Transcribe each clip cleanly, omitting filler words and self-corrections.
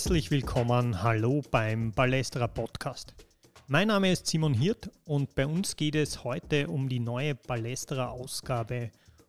Herzlich willkommen, hallo beim Ballesterer Podcast. Mein Name ist Simon Hirt und bei uns geht es heute um die neue Ballesterer Ausgabe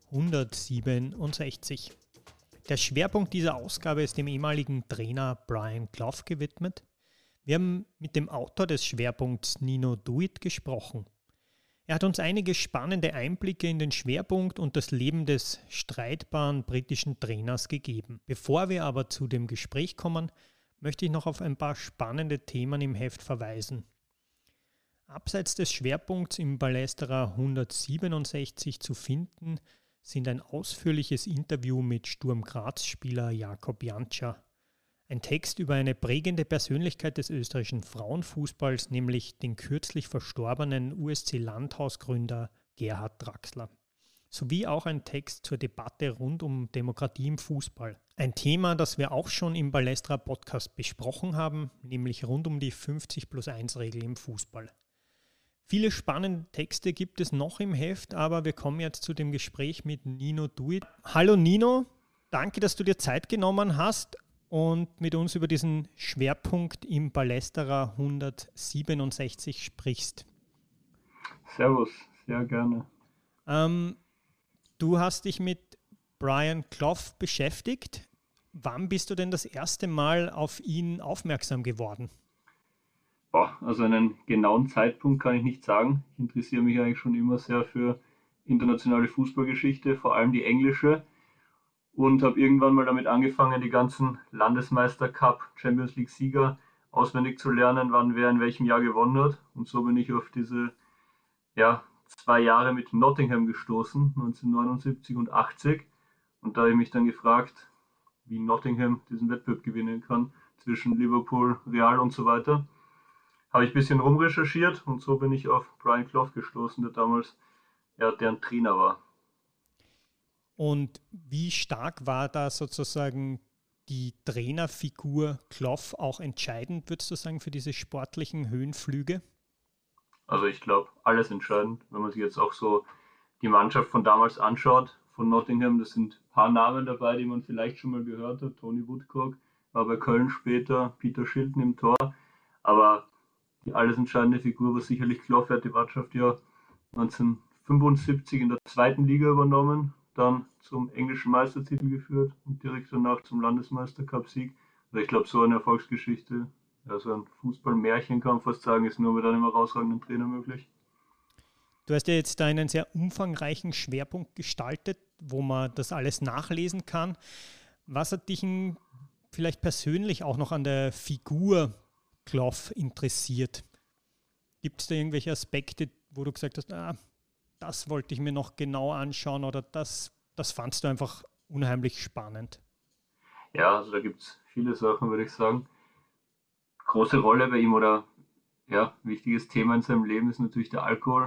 167. Der Schwerpunkt dieser Ausgabe ist dem ehemaligen Trainer Brian Clough gewidmet. Wir haben mit dem Autor des Schwerpunkts Nino Duit gesprochen. Er hat uns einige spannende Einblicke in den Schwerpunkt und das Leben des streitbaren britischen Trainers gegeben. Bevor wir aber zu dem Gespräch kommen, möchte ich noch auf ein paar spannende Themen im Heft verweisen. Abseits des Schwerpunkts im Ballesterer 167 zu finden, sind ein ausführliches Interview mit Sturm Graz-Spieler Jakob Jančar, ein Text über eine prägende Persönlichkeit des österreichischen Frauenfußballs, nämlich den kürzlich verstorbenen USC-Landhaus-Gründer Gerhard Draxler, sowie auch ein Text zur Debatte rund um Demokratie im Fußball. Ein Thema, das wir auch schon im Ballesterer Podcast besprochen haben, nämlich rund um die 50+1-Regel im Fußball. Viele spannende Texte gibt es noch im Heft, aber wir kommen jetzt zu dem Gespräch mit Nino Duit. Hallo Nino, danke, dass du dir Zeit genommen hast und mit uns über diesen Schwerpunkt im Ballesterer 167 sprichst. Servus, sehr gerne. Du hast dich mit Brian Clough beschäftigt. Wann bist du denn das erste Mal auf ihn aufmerksam geworden? Also einen genauen Zeitpunkt kann ich nicht sagen. Ich interessiere mich eigentlich schon immer sehr für internationale Fußballgeschichte, vor allem die englische. Und habe irgendwann mal damit angefangen, die ganzen Landesmeister-Cup, Champions League-Sieger auswendig zu lernen, wann wer in welchem Jahr gewonnen hat. Und so bin ich auf diese 2 Jahre mit Nottingham gestoßen, 1979 und 80. Und da habe ich mich dann gefragt, wie Nottingham diesen Wettbewerb gewinnen kann zwischen Liverpool, Real und so weiter. Habe ich ein bisschen rumrecherchiert und so bin ich auf Brian Clough gestoßen, der damals deren Trainer war. Und wie stark war da sozusagen die Trainerfigur Clough auch entscheidend, würdest du sagen, für diese sportlichen Höhenflüge? Also ich glaube, alles entscheidend, wenn man sich jetzt auch so die Mannschaft von damals anschaut, von Nottingham, das sind ein paar Namen dabei, die man vielleicht schon mal gehört hat. Tony Woodcock war bei Köln später, Peter Shilton im Tor, aber die alles entscheidende Figur war sicherlich Clough. Er hat die Mannschaft ja 1975 in der zweiten Liga übernommen, dann zum englischen Meistertitel geführt und direkt danach zum Landesmeister-Cup-Sieg. Also ich glaube, so eine Erfolgsgeschichte, so ein Fußballmärchen kann man fast sagen, ist nur mit einem herausragenden Trainer möglich. Du hast ja jetzt da einen sehr umfangreichen Schwerpunkt gestaltet, wo man das alles nachlesen kann. Was hat dich vielleicht persönlich auch noch an der Figur Clough interessiert? Gibt es da irgendwelche Aspekte, wo du gesagt hast, das wollte ich mir noch genau anschauen oder das fandst du einfach unheimlich spannend? Ja, also da gibt es viele Sachen, würde ich sagen. Große Rolle bei ihm oder wichtiges Thema in seinem Leben ist natürlich der Alkohol,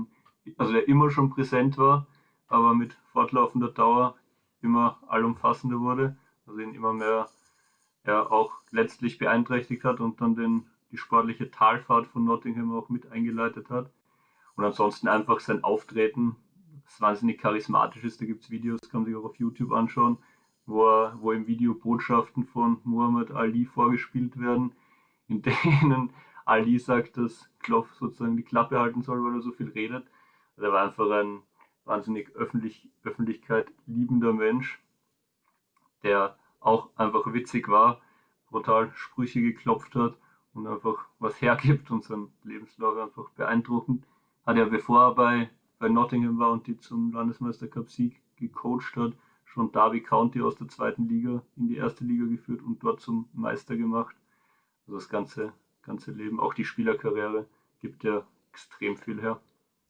der immer schon präsent war, aber mit fortlaufender Dauer immer allumfassender wurde, also ihn immer mehr auch letztlich beeinträchtigt hat und dann die sportliche Talfahrt von Nottingham auch mit eingeleitet hat. Und ansonsten einfach sein Auftreten, das wahnsinnig charismatisch ist. Da gibt es Videos, kann man sich auch auf YouTube anschauen, wo im Video Botschaften von Muhammad Ali vorgespielt werden, in denen Ali sagt, dass Clough sozusagen die Klappe halten soll, weil er so viel redet. Er war einfach ein wahnsinnig Öffentlichkeit liebender Mensch, der auch einfach witzig war, brutal Sprüche geklopft hat und einfach was hergibt und sein Lebenslauf einfach beeindruckend. Hat er, bevor er bei Nottingham war und die zum Landesmeister-Cup-Sieg gecoacht hat, schon Derby County aus der zweiten Liga in die erste Liga geführt und dort zum Meister gemacht. Also das ganze Leben, auch die Spielerkarriere, gibt ja extrem viel her.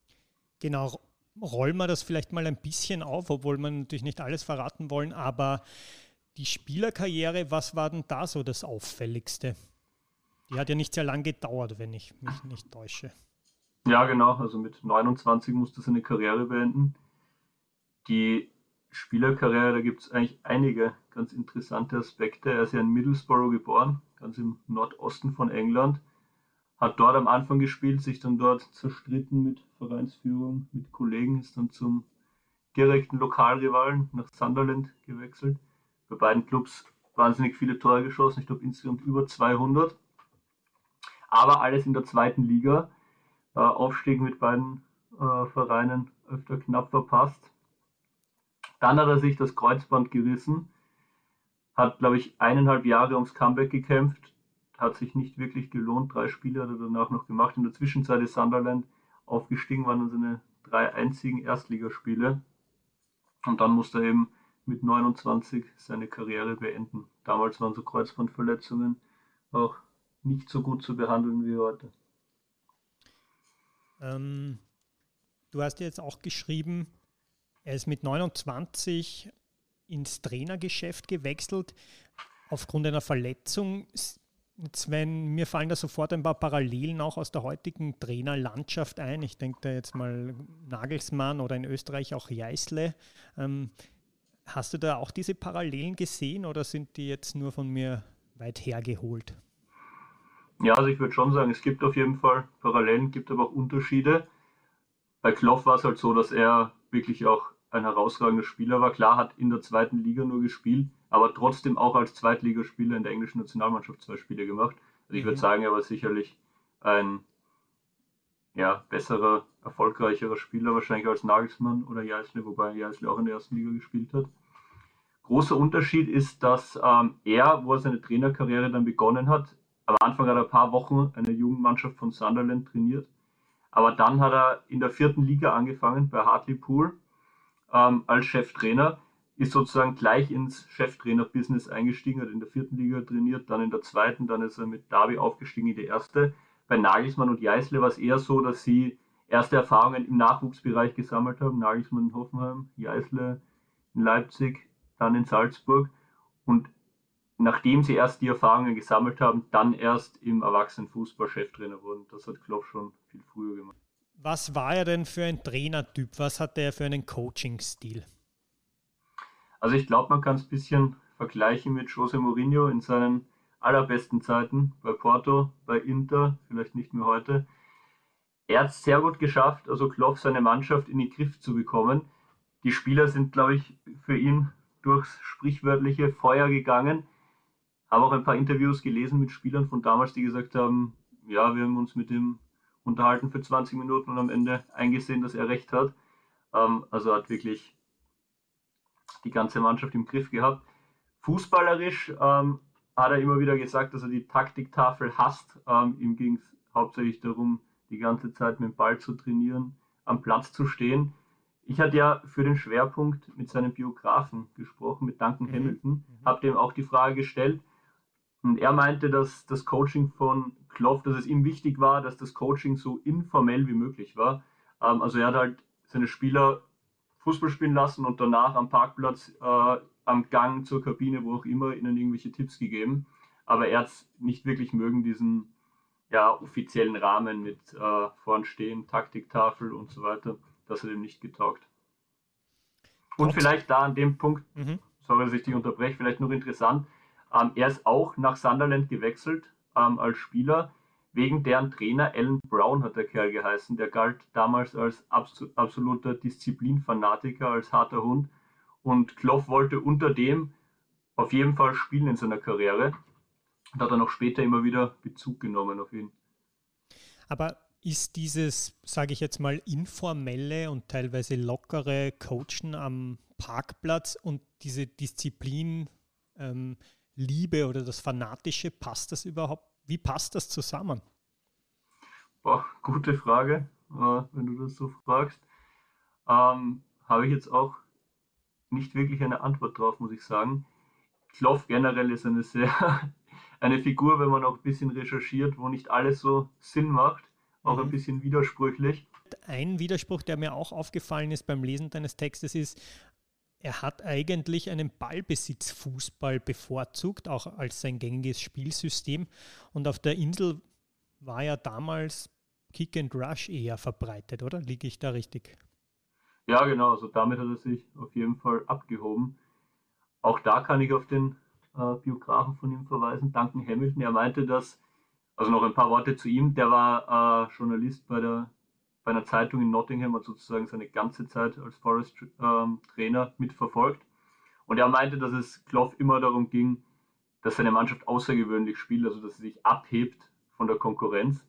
Genau, rollen wir das vielleicht mal ein bisschen auf, obwohl wir natürlich nicht alles verraten wollen, aber die Spielerkarriere, was war denn da so das Auffälligste? Die hat ja nicht sehr lange gedauert, wenn ich mich nicht täusche. Ja, genau, also mit 29 musste er seine Karriere beenden. Die Spielerkarriere, da gibt es eigentlich einige ganz interessante Aspekte. Er ist ja in Middlesbrough geboren, ganz im Nordosten von England. Hat dort am Anfang gespielt, sich dann dort zerstritten mit Vereinsführung, mit Kollegen, ist dann zum direkten Lokalrivalen nach Sunderland gewechselt. Bei beiden Clubs wahnsinnig viele Tore geschossen, ich glaube insgesamt über 200. Aber alles in der zweiten Liga. Aufstieg mit beiden Vereinen öfter knapp verpasst. Dann hat er sich das Kreuzband gerissen, hat, glaube ich, 1,5 Jahre ums Comeback gekämpft, hat sich nicht wirklich gelohnt. 3 Spiele hat er danach noch gemacht. In der Zwischenzeit ist Sunderland aufgestiegen, waren dann seine 3 einzigen Erstligaspiele. Und dann musste er eben mit 29 seine Karriere beenden. Damals waren so Kreuzbandverletzungen auch nicht so gut zu behandeln wie heute. Du hast jetzt auch geschrieben, er ist mit 29 ins Trainergeschäft gewechselt aufgrund einer Verletzung. Sven, mir fallen da sofort ein paar Parallelen auch aus der heutigen Trainerlandschaft ein. Ich denke da jetzt mal Nagelsmann oder in Österreich auch Jeißle. Hast du da auch diese Parallelen gesehen oder sind die jetzt nur von mir weit hergeholt? Ja, also ich würde schon sagen, es gibt auf jeden Fall Parallelen, gibt aber auch Unterschiede. Bei Klopp war es halt so, dass er wirklich auch ein herausragender Spieler war. Klar, hat in der zweiten Liga nur gespielt, aber trotzdem auch als Zweitligaspieler in der englischen Nationalmannschaft 2 Spiele gemacht. Also ich würde sagen, er war sicherlich ein besserer, erfolgreicherer Spieler wahrscheinlich als Nagelsmann oder Jeißle, wobei Jeißle auch in der ersten Liga gespielt hat. Großer Unterschied ist, dass er, wo er seine Trainerkarriere dann begonnen hat, am Anfang hat er ein paar Wochen eine Jugendmannschaft von Sunderland trainiert, aber dann hat er in der 4. Liga angefangen bei Hartlepool als Cheftrainer, ist sozusagen gleich ins Cheftrainer-Business eingestiegen, hat in der 4. Liga trainiert, dann in der 2., dann ist er mit Derby aufgestiegen in die 1. Bei Nagelsmann und Jeißle war es eher so, dass sie erste Erfahrungen im Nachwuchsbereich gesammelt haben. Nagelsmann in Hoffenheim, Jeißle in Leipzig, dann in Salzburg. Und nachdem sie erst die Erfahrungen gesammelt haben, dann erst im Erwachsenenfußball Cheftrainer wurden. Das hat Klopp schon viel früher gemacht. Was war er denn für ein Trainertyp? Was hat er für einen Coaching-Stil? Also ich glaube, man kann es ein bisschen vergleichen mit José Mourinho in seinen allerbesten Zeiten bei Porto, bei Inter, vielleicht nicht mehr heute. Er hat es sehr gut geschafft, also Klopp seine Mannschaft in den Griff zu bekommen. Die Spieler sind, glaube ich, für ihn durchs sprichwörtliche Feuer gegangen. Habe auch ein paar Interviews gelesen mit Spielern von damals, die gesagt haben, ja, wir haben uns mit ihm unterhalten für 20 Minuten und am Ende eingesehen, dass er recht hat. Also hat wirklich die ganze Mannschaft im Griff gehabt. Fußballerisch hat er immer wieder gesagt, dass er die Taktiktafel hasst. Ihm ging es hauptsächlich darum, die ganze Zeit mit dem Ball zu trainieren, am Platz zu stehen. Ich hatte ja für den Schwerpunkt mit seinem Biografen gesprochen, mit Duncan Hamilton, habe dem auch die Frage gestellt und er meinte, dass das Coaching von Klopp, dass es ihm wichtig war, dass das Coaching so informell wie möglich war. Also er hat halt seine Spieler Fußball spielen lassen und danach am Parkplatz, am Gang zur Kabine, wo auch immer, ihnen irgendwelche Tipps gegeben. Aber er hat es nicht wirklich mögen, diesen offiziellen Rahmen mit vorn stehen, Taktiktafel und so weiter. Das hat ihm nicht getaugt. Und vielleicht da an dem Punkt, sorry, dass ich dich unterbreche, vielleicht noch interessant, er ist auch nach Sunderland gewechselt als Spieler, wegen deren Trainer, Alan Brown hat der Kerl geheißen, der galt damals als absoluter Disziplinfanatiker, als harter Hund und Klopp wollte unter dem auf jeden Fall spielen in seiner Karriere und hat dann auch später immer wieder Bezug genommen auf ihn. Aber ist dieses, sage ich jetzt mal, informelle und teilweise lockere Coachen am Parkplatz und diese Disziplin, Liebe oder das Fanatische, passt das überhaupt? Wie passt das zusammen? Boah, gute Frage, wenn du das so fragst. Habe ich jetzt auch nicht wirklich eine Antwort drauf, muss ich sagen. Klopp generell ist eine Figur, wenn man auch ein bisschen recherchiert, wo nicht alles so Sinn macht, auch ein bisschen widersprüchlich. Ein Widerspruch, der mir auch aufgefallen ist beim Lesen deines Textes, ist, er hat eigentlich einen Ballbesitzfußball bevorzugt, auch als sein gängiges Spielsystem. Und auf der Insel war ja damals Kick and Rush eher verbreitet, oder? Liege ich da richtig? Ja, genau, also damit hat er sich auf jeden Fall abgehoben. Auch da kann ich auf den Biografen von ihm verweisen, Duncan Hamilton. Er meinte, dass, also noch ein paar Worte zu ihm, der war Journalist bei einer Zeitung in Nottingham, hat sozusagen seine ganze Zeit als Forest Trainer mitverfolgt. Und er meinte, dass es Klopp immer darum ging, dass seine Mannschaft außergewöhnlich spielt, also dass sie sich abhebt von der Konkurrenz.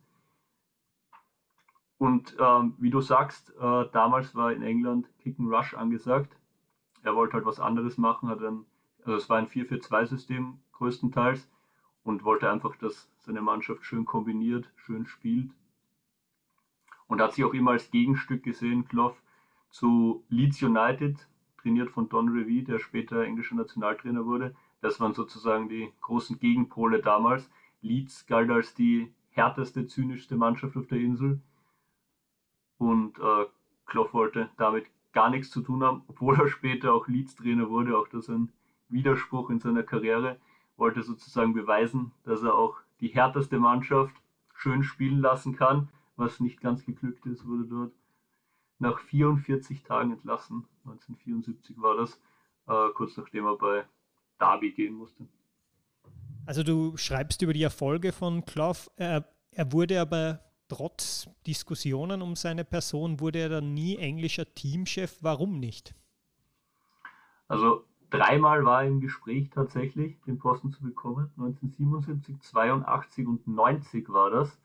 Und wie du sagst, damals war in England Kick and Rush angesagt. Er wollte halt was anderes machen, also es war ein 4-4-2-System größtenteils und wollte einfach, dass seine Mannschaft schön kombiniert, schön spielt. Und hat sich auch immer als Gegenstück gesehen, Clough, zu Leeds United, trainiert von Don Revie, der später englischer Nationaltrainer wurde. Das waren sozusagen die großen Gegenpole damals. Leeds galt als die härteste, zynischste Mannschaft auf der Insel. Und Clough wollte damit gar nichts zu tun haben, obwohl er später auch Leeds-Trainer wurde. Auch das ein Widerspruch in seiner Karriere. Wollte sozusagen beweisen, dass er auch die härteste Mannschaft schön spielen lassen kann, was nicht ganz geglückt ist, wurde dort nach 44 Tagen entlassen. 1974 war das, kurz nachdem er bei Derby gehen musste. Also du schreibst über die Erfolge von Clough. Er wurde aber trotz Diskussionen um seine Person, wurde er dann nie englischer Teamchef. Warum nicht? Also 3-mal war er im Gespräch tatsächlich, den Posten zu bekommen. 1977, 82 und 90 war das.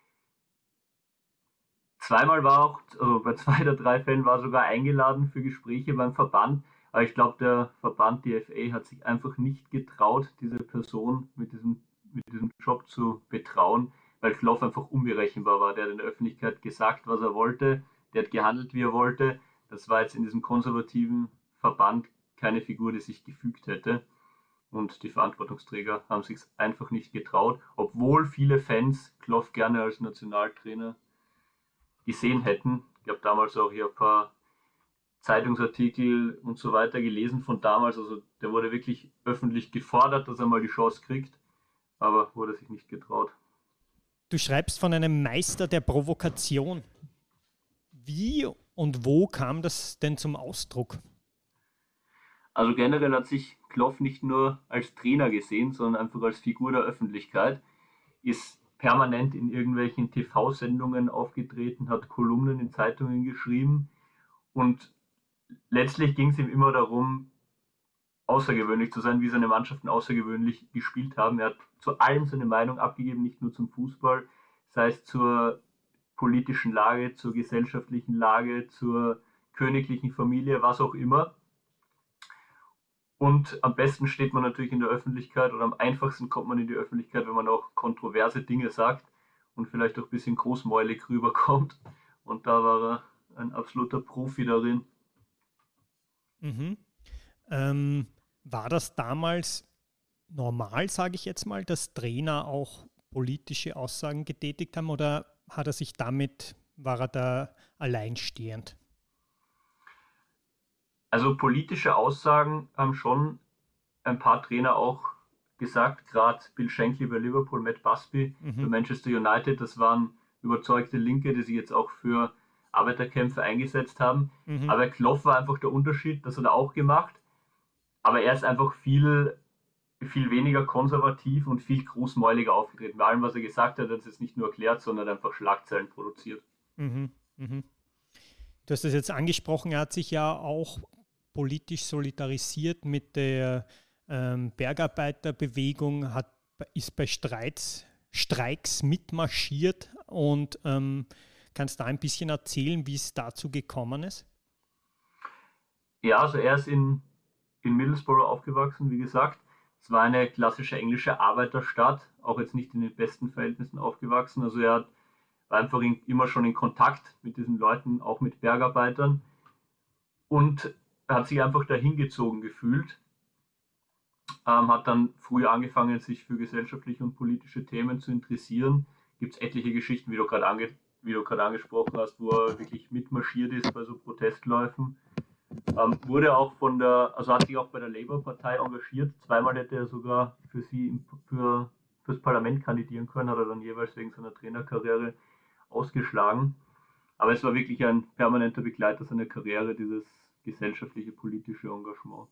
2-mal war auch, also bei 2 der 3 Fällen war er sogar eingeladen für Gespräche beim Verband. Aber ich glaube, der Verband, die FA, hat sich einfach nicht getraut, diese Person mit diesem Job zu betrauen, weil Clough einfach unberechenbar war. Der hat in der Öffentlichkeit gesagt, was er wollte. Der hat gehandelt, wie er wollte. Das war jetzt in diesem konservativen Verband keine Figur, die sich gefügt hätte. Und die Verantwortungsträger haben sich einfach nicht getraut, obwohl viele Fans Clough gerne als Nationaltrainer gesehen hätten. Ich habe damals auch hier ein paar Zeitungsartikel und so weiter gelesen von damals. Also der wurde wirklich öffentlich gefordert, dass er mal die Chance kriegt, aber wurde sich nicht getraut. Du schreibst von einem Meister der Provokation. Wie und wo kam das denn zum Ausdruck? Also generell hat sich Clough nicht nur als Trainer gesehen, sondern einfach als Figur der Öffentlichkeit, ist permanent in irgendwelchen TV-Sendungen aufgetreten, hat Kolumnen in Zeitungen geschrieben und letztlich ging es ihm immer darum, außergewöhnlich zu sein, wie seine Mannschaften außergewöhnlich gespielt haben. Er hat zu allem seine Meinung abgegeben, nicht nur zum Fußball, sei es zur politischen Lage, zur gesellschaftlichen Lage, zur königlichen Familie, was auch immer. Und am besten steht man natürlich in der Öffentlichkeit oder am einfachsten kommt man in die Öffentlichkeit, wenn man auch kontroverse Dinge sagt und vielleicht auch ein bisschen großmäulig rüberkommt. Und da war er ein absoluter Profi darin. Mhm. War das damals normal, sage ich jetzt mal, dass Trainer auch politische Aussagen getätigt haben oder war er da alleinstehend? Also politische Aussagen haben schon ein paar Trainer auch gesagt, gerade Bill Shankly bei Liverpool, Matt Busby bei Manchester United, das waren überzeugte Linke, die sich jetzt auch für Arbeiterkämpfe eingesetzt haben. Aber Clough war einfach der Unterschied, das hat er auch gemacht, aber er ist einfach viel weniger konservativ und viel großmäuliger aufgetreten. Bei allem, was er gesagt hat, hat er es jetzt nicht nur erklärt, sondern einfach Schlagzeilen produziert. Mhm. Mhm. Du hast das jetzt angesprochen, er hat sich ja auch politisch solidarisiert mit der Bergarbeiterbewegung, ist bei Streiks mitmarschiert und kannst da ein bisschen erzählen, wie es dazu gekommen ist? Ja, also er ist in Middlesbrough aufgewachsen, wie gesagt. Es war eine klassische englische Arbeiterstadt, auch jetzt nicht in den besten Verhältnissen aufgewachsen. Also er war einfach immer schon in Kontakt mit diesen Leuten, auch mit Bergarbeitern. Und er hat sich einfach dahin gezogen gefühlt. Hat dann früh angefangen, sich für gesellschaftliche und politische Themen zu interessieren. Gibt es etliche Geschichten, wie du gerade angesprochen hast, wo er wirklich mitmarschiert ist bei so Protestläufen. Wurde auch hat sich auch bei der Labour-Partei engagiert. 2-mal hätte er sogar fürs Parlament kandidieren können, hat er dann jeweils wegen seiner Trainerkarriere ausgeschlagen. Aber es war wirklich ein permanenter Begleiter seiner Karriere, dieses gesellschaftliche, politische Engagement.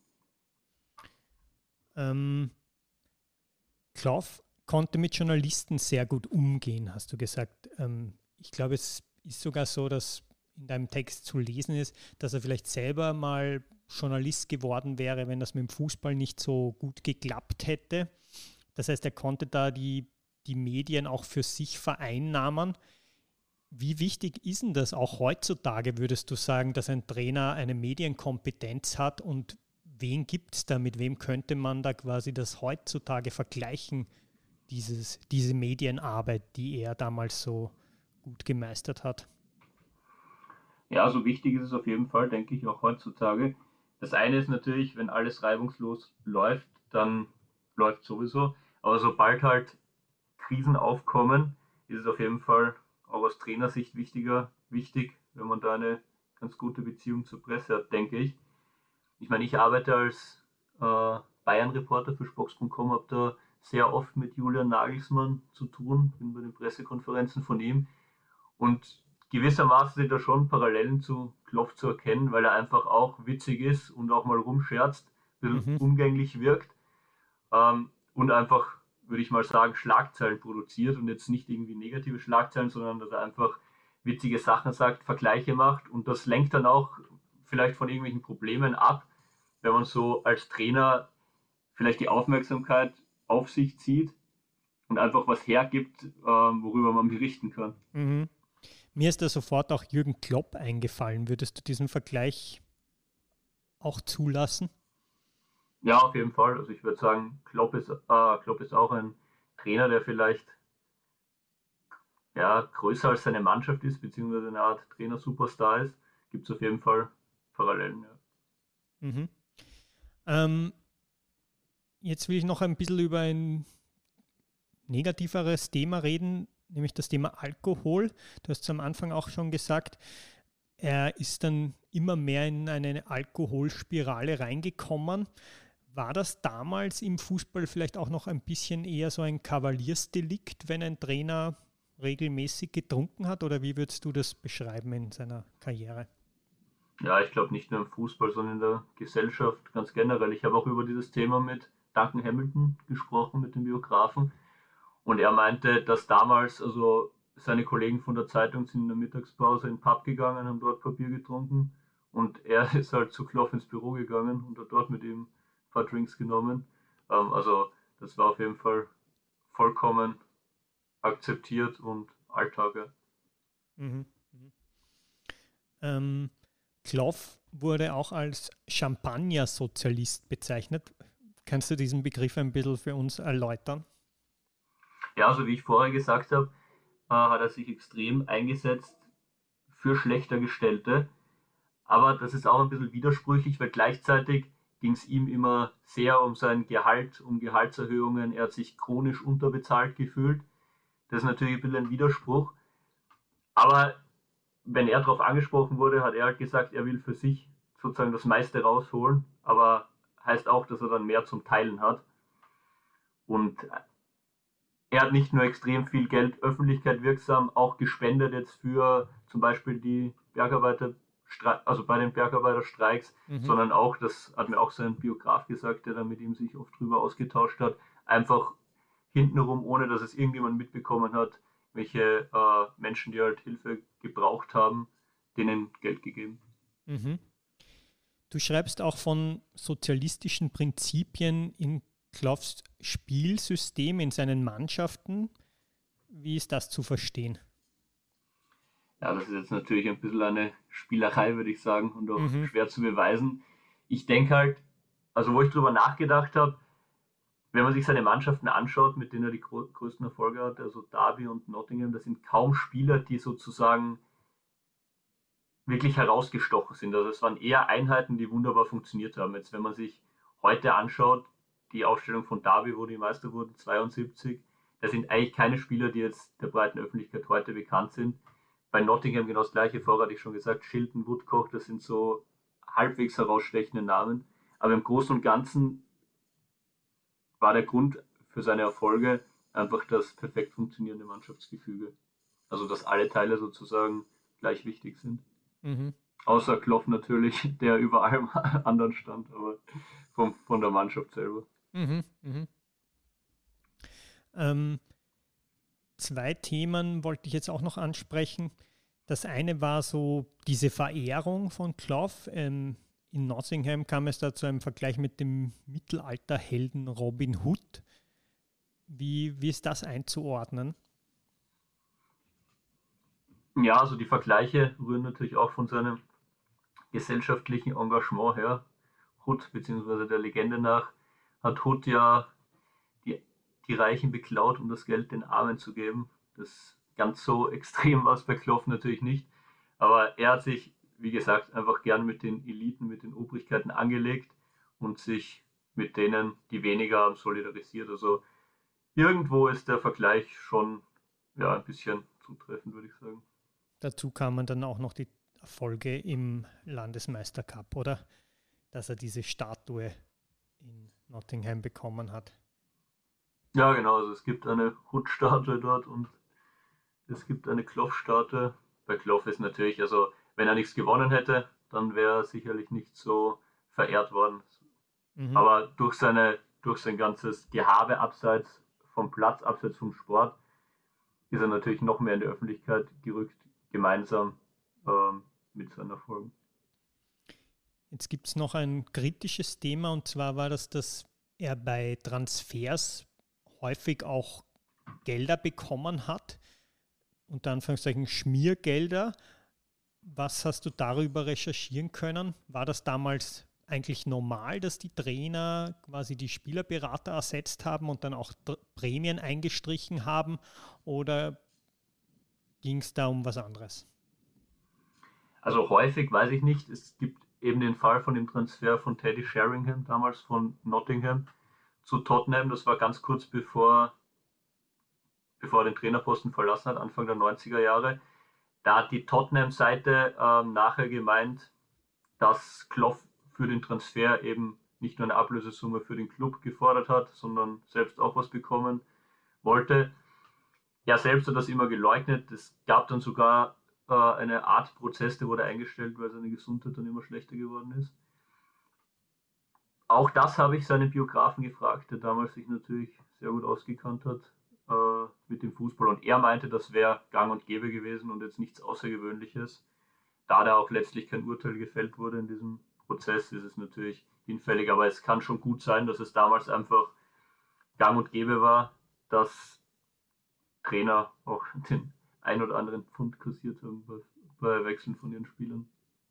Clough konnte mit Journalisten sehr gut umgehen, hast du gesagt. Ich glaube, es ist sogar so, dass in deinem Text zu lesen ist, dass er vielleicht selber mal Journalist geworden wäre, wenn das mit dem Fußball nicht so gut geklappt hätte. Das heißt, er konnte da die Medien auch für sich vereinnahmen. Wie wichtig ist denn das auch heutzutage, würdest du sagen, dass ein Trainer eine Medienkompetenz hat und wen gibt es da, mit wem könnte man da quasi das heutzutage vergleichen, diese Medienarbeit, die er damals so gut gemeistert hat? Ja, so wichtig ist es auf jeden Fall, denke ich, auch heutzutage. Das eine ist natürlich, wenn alles reibungslos läuft, dann läuft sowieso. Aber sobald halt Krisen aufkommen, ist es auf jeden Fall auch aus Trainersicht wichtig, wenn man da eine ganz gute Beziehung zur Presse hat, denke ich. Ich meine, ich arbeite als Bayern-Reporter für Spox.com, habe da sehr oft mit Julian Nagelsmann zu tun, bin bei den Pressekonferenzen von ihm und gewissermaßen sind da schon Parallelen zu Klopp zu erkennen, weil er einfach auch witzig ist und auch mal rumscherzt, ein bisschen Mhm. umgänglich wirkt und einfach, würde ich mal sagen, Schlagzeilen produziert und jetzt nicht irgendwie negative Schlagzeilen, sondern dass er einfach witzige Sachen sagt, Vergleiche macht und das lenkt dann auch vielleicht von irgendwelchen Problemen ab, wenn man so als Trainer vielleicht die Aufmerksamkeit auf sich zieht und einfach was hergibt, worüber man berichten kann. Mhm. Mir ist da sofort auch Jürgen Klopp eingefallen. Würdest du diesen Vergleich auch zulassen? Ja, auf jeden Fall. Also ich würde sagen, Klopp ist auch ein Trainer, der vielleicht ja, größer als seine Mannschaft ist, beziehungsweise eine Art Trainer-Superstar ist. Gibt es auf jeden Fall Parallelen. Ja. Mhm. Ähm, Jetzt will ich noch ein bisschen über ein negativeres Thema reden, nämlich das Thema Alkohol. Du hast es am Anfang auch schon gesagt, er ist dann immer mehr in eine Alkoholspirale reingekommen. War das damals im Fußball vielleicht auch noch ein bisschen eher so ein Kavaliersdelikt, wenn ein Trainer regelmäßig getrunken hat? Oder wie würdest du das beschreiben in seiner Karriere? Ja, ich glaube nicht nur im Fußball, sondern in der Gesellschaft ganz generell. Ich habe auch über dieses Thema mit Duncan Hamilton gesprochen, mit dem Biografen. Und er meinte, dass damals, also seine Kollegen von der Zeitung sind in der Mittagspause in den Pub gegangen, haben dort Papier getrunken. Und er ist halt zu Klopp ins Büro gegangen und hat dort mit ihm ein paar Drinks genommen. Also das war auf jeden Fall vollkommen akzeptiert und Alltag. Ja. Mhm. Mhm. Ähm, Kloff wurde auch als Champagner-Sozialist bezeichnet. Kannst du diesen Begriff ein bisschen für uns erläutern? Ja, so wie ich vorher gesagt habe, hat er sich extrem eingesetzt für schlechter Gestellte. Aber das ist auch ein bisschen widersprüchlich, weil gleichzeitig ging es ihm immer sehr um sein Gehalt, um Gehaltserhöhungen. Er hat sich chronisch unterbezahlt gefühlt. Das ist natürlich ein bisschen ein Widerspruch. Aber wenn er darauf angesprochen wurde, hat er halt gesagt, er will für sich sozusagen das meiste rausholen. Aber heißt auch, dass er dann mehr zum Teilen hat. Und er hat nicht nur extrem viel Geld Öffentlichkeit wirksam auch gespendet jetzt für zum Beispiel die Bergarbeiter, also bei den Bergarbeiterstreiks, Mhm. sondern auch, das hat mir auch sein Biograf gesagt, der da mit ihm sich oft drüber ausgetauscht hat, einfach hintenrum, ohne dass es irgendjemand mitbekommen hat, welche Menschen, die halt Hilfe gebraucht haben, denen Geld gegeben. Mhm. Du schreibst auch von sozialistischen Prinzipien in Kloffs Spielsystem in seinen Mannschaften. Wie ist das zu verstehen? Ja, das ist jetzt natürlich ein bisschen eine Spielerei, würde ich sagen, und auch Mhm. schwer zu beweisen. Ich denke halt, also wo ich drüber nachgedacht habe, wenn man sich seine Mannschaften anschaut, mit denen er die größten Erfolge hat, also Derby und Nottingham, das sind kaum Spieler, die sozusagen wirklich herausgestochen sind. Also es waren eher Einheiten, die wunderbar funktioniert haben. Jetzt, wenn man sich heute anschaut, die Aufstellung von Derby, wo die Meister wurden, 72, da sind eigentlich keine Spieler, die jetzt der breiten Öffentlichkeit heute bekannt sind. Bei Nottingham genau das gleiche, vorher hatte ich schon gesagt, Shilton, Woodcock, das sind so halbwegs herausstechende Namen. Aber im Großen und Ganzen war der Grund für seine Erfolge einfach das perfekt funktionierende Mannschaftsgefüge. Also dass alle Teile sozusagen gleich wichtig sind. Mhm. Außer Klopp natürlich, der über allem anderen stand, aber von der Mannschaft selber. Mhm. Mhm. Ähm, Zwei Themen wollte ich jetzt auch noch ansprechen. Das eine war so diese Verehrung von Clough. In Nottingham kam es da zu einem Vergleich mit dem Mittelalterhelden Robin Hood. Wie ist das einzuordnen? Ja, also die Vergleiche rühren natürlich auch von seinem gesellschaftlichen Engagement her. Hood, beziehungsweise der Legende nach, hat Hood ja die Reichen beklaut, um das Geld den Armen zu geben. Das ganz so extrem war es bei Clough natürlich nicht. Aber er hat sich, wie gesagt, einfach gern mit den Eliten, mit den Obrigkeiten angelegt und sich mit denen, die weniger haben, solidarisiert. Also irgendwo ist der Vergleich schon ein bisschen zutreffend, würde ich sagen. Dazu kamen dann auch noch die Erfolge im Landesmeistercup, oder? Dass er diese Statue in Nottingham bekommen hat. Ja, genau. Also es gibt eine Hood-Statue dort und es gibt eine Clough-Statue. Bei Clough ist natürlich, also wenn er nichts gewonnen hätte, dann wäre er sicherlich nicht so verehrt worden. Aber durch sein ganzes Gehabe abseits vom Platz, abseits vom Sport, ist er natürlich noch mehr in die Öffentlichkeit gerückt, gemeinsam mit seinen Erfolgen. Jetzt gibt es noch ein kritisches Thema, und zwar war das, dass er bei Transfers häufig auch Gelder bekommen hat, unter Anführungszeichen Schmiergelder. Was hast du darüber recherchieren können? War das damals eigentlich normal, dass die Trainer quasi die Spielerberater ersetzt haben und dann auch Prämien eingestrichen haben, oder ging es da um was anderes? Also häufig weiß ich nicht. Es gibt eben den Fall von dem Transfer von Teddy Sheringham, damals von Nottingham zu Tottenham. Das war ganz kurz bevor er den Trainerposten verlassen hat, Anfang der 90er Jahre. Da hat die Tottenham-Seite nachher gemeint, dass Clough für den Transfer eben nicht nur eine Ablösesumme für den Club gefordert hat, sondern selbst auch was bekommen wollte. Er selbst hat das immer geleugnet. Es gab dann sogar eine Art Prozess, der wurde eingestellt, weil seine Gesundheit dann immer schlechter geworden ist. Auch das habe ich seinen Biografen gefragt, der damals sich natürlich sehr gut ausgekannt hat mit dem Fußball. Und er meinte, das wäre gang und gäbe gewesen und jetzt nichts Außergewöhnliches. Da da auch letztlich kein Urteil gefällt wurde in diesem Prozess, ist es natürlich hinfällig. Aber es kann schon gut sein, dass es damals einfach gang und gäbe war, dass Trainer auch den ein oder anderen Pfund kassiert haben bei Wechseln von ihren Spielern.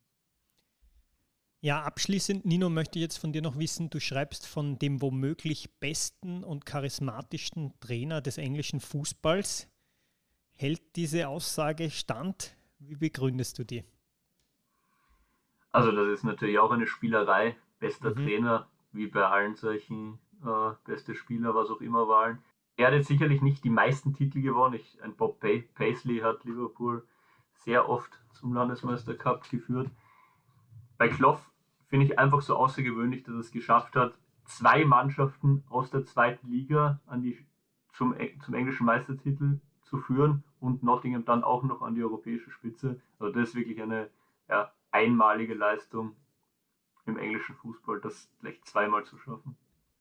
Ja, abschließend, Nino, möchte ich jetzt von dir noch wissen, du schreibst von dem womöglich besten und charismatischsten Trainer des englischen Fußballs. Hält diese Aussage stand? Wie begründest du die? Also das ist natürlich auch eine Spielerei, bester Trainer, wie bei allen solchen beste Spieler, was auch immer waren. Er hat jetzt sicherlich nicht die meisten Titel gewonnen. Ein Bob Paisley hat Liverpool sehr oft zum Landesmeistercup geführt. Bei Clough finde ich einfach so außergewöhnlich, dass er es geschafft hat, 2 Mannschaften aus der zweiten Liga zum englischen Meistertitel zu führen und Nottingham dann auch noch an die europäische Spitze. Also das ist wirklich eine einmalige Leistung im englischen Fußball, das gleich zweimal zu schaffen.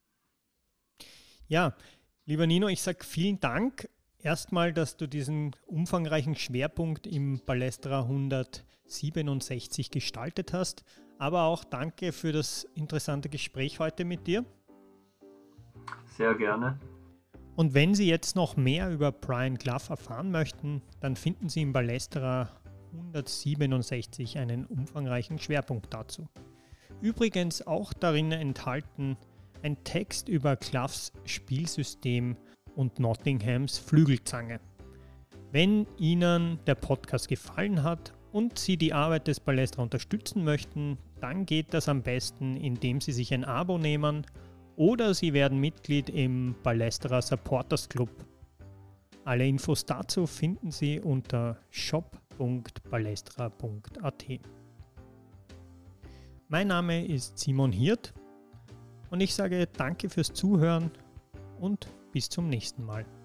Ja, lieber Nino, ich sage vielen Dank. Erstmal, dass du diesen umfangreichen Schwerpunkt im Ballestra 167 gestaltet hast, aber auch danke für das interessante Gespräch heute mit dir. Sehr gerne. Und wenn Sie jetzt noch mehr über Brian Clough erfahren möchten, dann finden Sie im Ballestra 167 einen umfangreichen Schwerpunkt dazu. Übrigens auch darin enthalten ein Text über Cloughs Spielsystem und Nottinghams Flügelzange. Wenn Ihnen der Podcast gefallen hat und Sie die Arbeit des Ballestra unterstützen möchten, dann geht das am besten, indem Sie sich ein Abo nehmen oder Sie werden Mitglied im Ballestra Supporters Club. Alle Infos dazu finden Sie unter shop.ballestra.at. Mein Name ist Simon Hirt und ich sage danke fürs Zuhören und bis zum nächsten Mal.